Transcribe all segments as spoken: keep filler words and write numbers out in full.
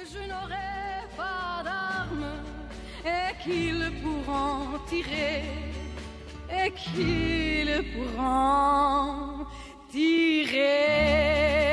Je n'aurai pas d'armes et qu'ils pourront tirer et qu'ils pourront tirer.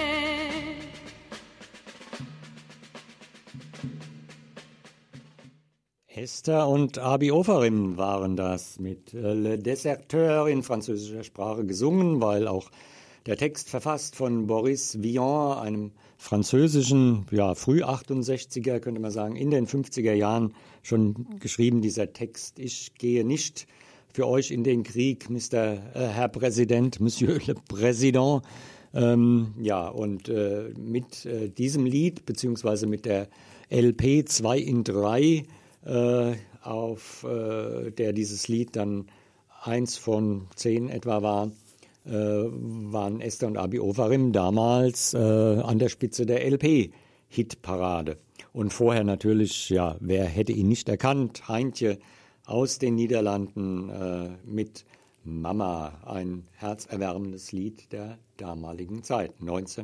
Esther und Abi Ofarim waren das mit Le Déserteur in französischer Sprache gesungen, weil auch der Text verfasst von Boris Vian, einem französischen, ja, früh achtundsechziger, könnte man sagen, in den fünfziger Jahren schon geschrieben, dieser Text. Ich gehe nicht für euch in den Krieg, Mister Äh, Herr Präsident, Monsieur le Président. Ähm, ja, und äh, mit äh, diesem Lied, beziehungsweise mit der L P zwei in drei, Äh, auf äh, der dieses Lied dann eins von zehn etwa war, äh, waren Esther und Abi Ofarim damals äh, an der Spitze der L P-Hitparade. Und vorher natürlich, ja, wer hätte ihn nicht erkannt, Heintje aus den Niederlanden äh, mit Mama, ein herzerwärmendes Lied der damaligen Zeit,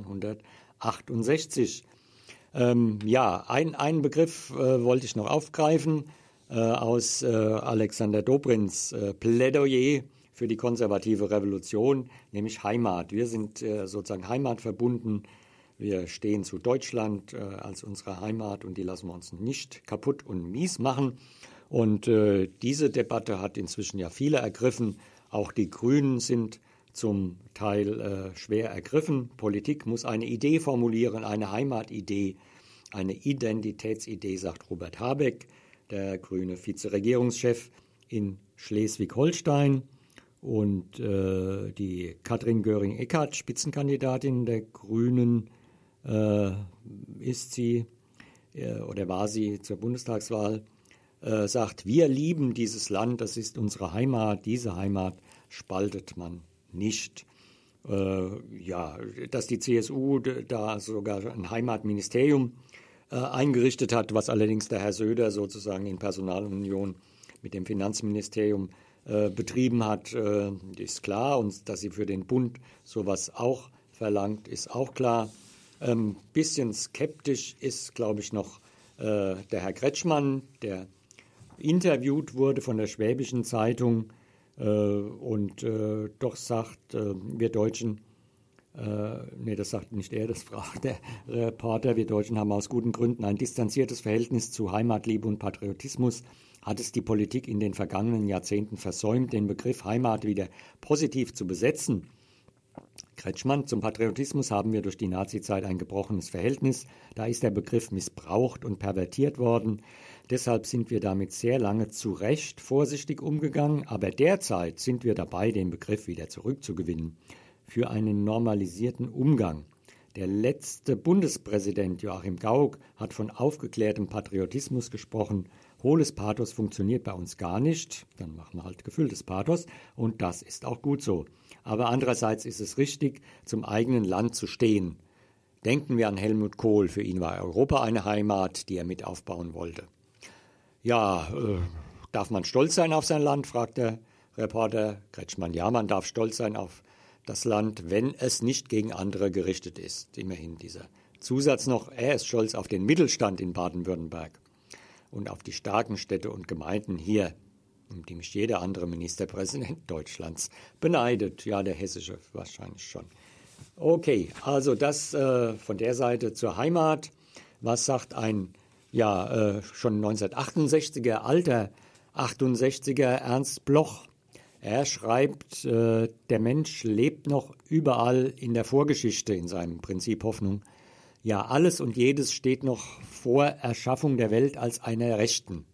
neunzehnhundertachtundsechzig. Ähm, ja, ein, einen Begriff äh, wollte ich noch aufgreifen äh, aus äh, Alexander Dobrins äh, Plädoyer für die konservative Revolution, nämlich Heimat. Wir sind äh, sozusagen heimatverbunden. Wir stehen zu Deutschland äh, als unsere Heimat und die lassen wir uns nicht kaputt und mies machen. Und äh, diese Debatte hat inzwischen ja viele ergriffen. Auch die Grünen sind zum Teil äh, schwer ergriffen. Politik muss eine Idee formulieren, eine Heimatidee, eine Identitätsidee, sagt Robert Habeck, der grüne Vizeregierungschef in Schleswig-Holstein. Und äh, die Katrin Göring-Eckardt, Spitzenkandidatin der Grünen, äh, ist sie äh, oder war sie zur Bundestagswahl, äh, sagt, wir lieben dieses Land, das ist unsere Heimat, diese Heimat spaltet man nicht. Äh, ja, dass die C S U da sogar ein Heimatministerium äh, eingerichtet hat, was allerdings der Herr Söder sozusagen in Personalunion mit dem Finanzministerium äh, betrieben hat, äh, ist klar. Und dass sie für den Bund sowas auch verlangt, ist auch klar. Ein ähm, bisschen skeptisch ist, glaube ich, noch äh, der Herr Kretschmann, der interviewt wurde von der Schwäbischen Zeitung, Äh, und äh, doch sagt, äh, wir Deutschen, äh, nee, das sagt nicht er, das fragt der Reporter, wir Deutschen haben aus guten Gründen ein distanziertes Verhältnis zu Heimatliebe und Patriotismus. Hat es die Politik in den vergangenen Jahrzehnten versäumt, den Begriff Heimat wieder positiv zu besetzen? Kretschmann, zum Patriotismus haben wir durch die Nazizeit ein gebrochenes Verhältnis. Da ist der Begriff missbraucht und pervertiert worden. Deshalb sind wir damit sehr lange zu Recht vorsichtig umgegangen. Aber derzeit sind wir dabei, den Begriff wieder zurückzugewinnen für einen normalisierten Umgang. Der letzte Bundespräsident Joachim Gauck hat von aufgeklärtem Patriotismus gesprochen. Hohles Pathos funktioniert bei uns gar nicht. Dann machen wir halt gefülltes Pathos. Und das ist auch gut so. Aber andererseits ist es richtig, zum eigenen Land zu stehen. Denken wir an Helmut Kohl. Für ihn war Europa eine Heimat, die er mit aufbauen wollte. Ja, äh, darf man stolz sein auf sein Land, fragt der Reporter Kretschmann. Ja, man darf stolz sein auf das Land, wenn es nicht gegen andere gerichtet ist. Immerhin dieser Zusatz noch, er ist stolz auf den Mittelstand in Baden-Württemberg und auf die starken Städte und Gemeinden hier, um die mich jeder andere Ministerpräsident Deutschlands beneidet. Ja, der hessische wahrscheinlich schon. Okay, also das äh, von der Seite zur Heimat. Was sagt ein ja äh, schon neunzehnhundertachtundsechziger, alter achtundsechziger Ernst Bloch? Er schreibt, äh, der Mensch lebt noch überall in der Vorgeschichte in seinem Prinzip Hoffnung. Ja, alles und jedes steht noch vor Erschaffung der Welt als einer Rechten.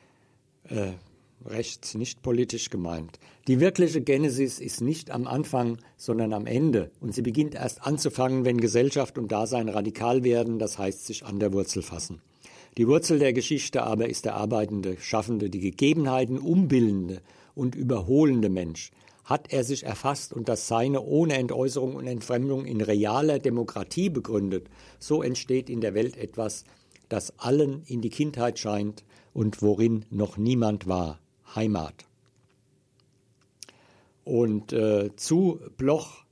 Äh, Recht, nicht politisch gemeint. Die wirkliche Genesis ist nicht am Anfang, sondern am Ende. Und sie beginnt erst anzufangen, wenn Gesellschaft und Dasein radikal werden, das heißt sich an der Wurzel fassen. Die Wurzel der Geschichte aber ist der arbeitende, schaffende, die Gegebenheiten umbildende und überholende Mensch. Hat er sich erfasst und das Seine ohne Entäußerung und Entfremdung in realer Demokratie begründet, so entsteht in der Welt etwas, das allen in die Kindheit scheint und worin noch niemand war. Heimat. Und äh, zu Bloch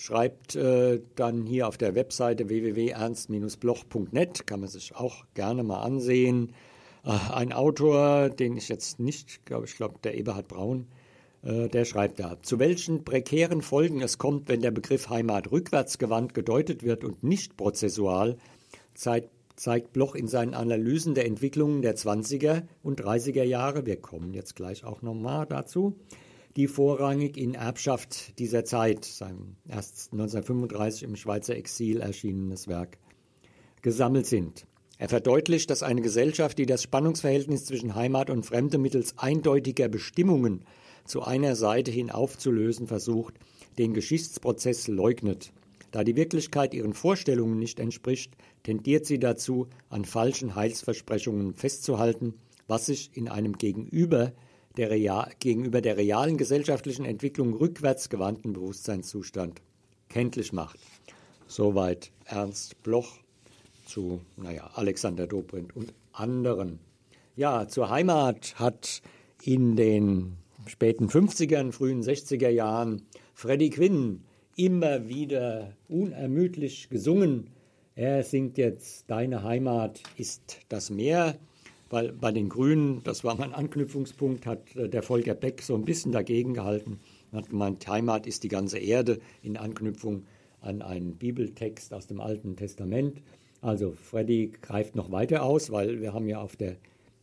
schreibt äh, dann hier auf der Webseite w w w punkt ernst Bindestrich bloch punkt net, kann man sich auch gerne mal ansehen. Äh, ein Autor, den ich jetzt nicht, glaube ich, glaube der Eberhard Braun, äh, der schreibt da, zu welchen prekären Folgen es kommt, wenn der Begriff Heimat rückwärtsgewandt gedeutet wird und nicht prozessual, zeigt, zeigt Bloch in seinen Analysen der Entwicklungen der zwanziger und dreißiger Jahre, wir kommen jetzt gleich auch nochmal dazu, die vorrangig in Erbschaft dieser Zeit, sein erst neunzehnhundertfünfunddreißig im Schweizer Exil erschienenes Werk, gesammelt sind. Er verdeutlicht, dass eine Gesellschaft, die das Spannungsverhältnis zwischen Heimat und Fremde mittels eindeutiger Bestimmungen zu einer Seite hin aufzulösen versucht, den Geschichtsprozess leugnet. Da die Wirklichkeit ihren Vorstellungen nicht entspricht, tendiert sie dazu, an falschen Heilsversprechungen festzuhalten, was sich in einem Gegenüber der, real, gegenüber der realen gesellschaftlichen Entwicklung rückwärts gewandten Bewusstseinszustand kenntlich macht. Soweit Ernst Bloch zu naja, Alexander Dobrindt und anderen. Ja, zur Heimat hat in den späten fünfzigern, frühen sechziger Jahren Freddie Quinn immer wieder unermüdlich gesungen. Er singt jetzt Deine Heimat ist das Meer, weil bei den Grünen, das war mein Anknüpfungspunkt, hat der Volker Beck so ein bisschen dagegen gehalten. Er hat gemeint, Heimat ist die ganze Erde, in Anknüpfung an einen Bibeltext aus dem Alten Testament. Also Freddie greift noch weiter aus, weil wir haben ja auf der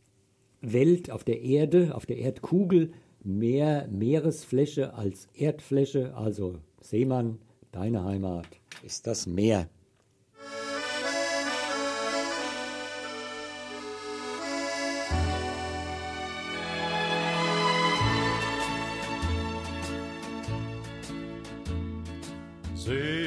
Welt, auf der Erde, auf der Erdkugel mehr Meeresfläche als Erdfläche. Also Seemann, deine Heimat ist das Meer. See